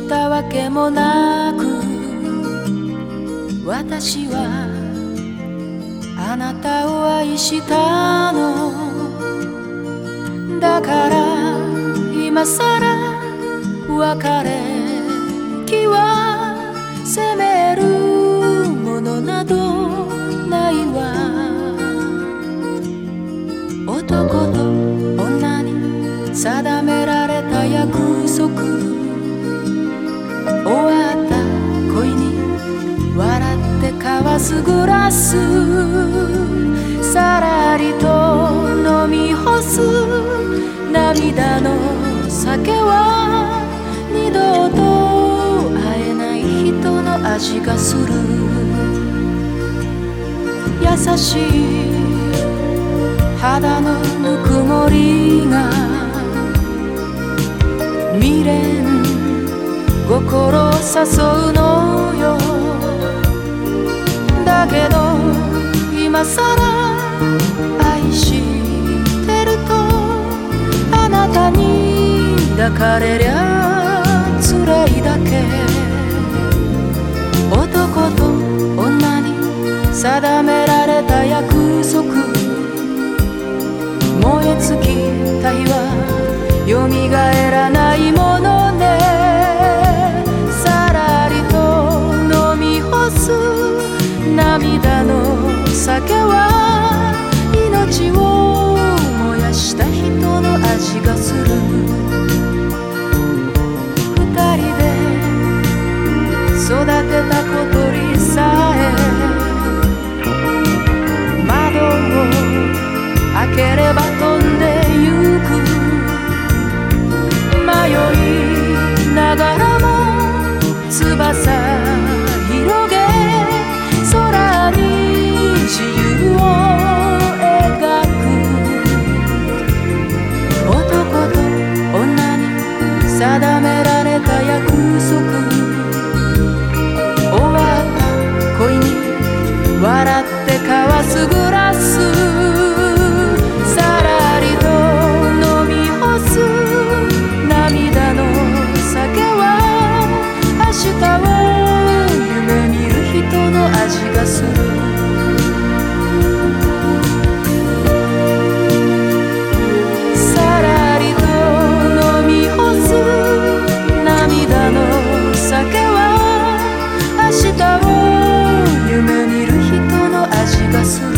したわけもなく、私はあなたを愛したの。だから今さら別れ気は責めるものなどないわ。男と女に定められた約束、終わった恋に笑って交わすグラス、さらりと飲み干す涙の酒は二度と会えない人の味がする。優しい肌のぬくもりが未練心を誘うのよ。だけど今さら愛してるとあなたに抱かれりゃ辛いだけ。男と女に定められた約束、燃え尽きた日はよみがえらないものね。さらりと飲み干す涙の酒は命を燃やした人の味がする。二人で育てた小鳥さえ窓を開ければ飛んでゆく。迷いながらも翼広げ空に自由を描く。男と女に定められた約束、終わった恋に笑って交わすグラス、さらりと飲み干す涙の酒は明日を夢見る人の味がする。さらりと飲み干す涙の酒は明日を夢見る人の味がする。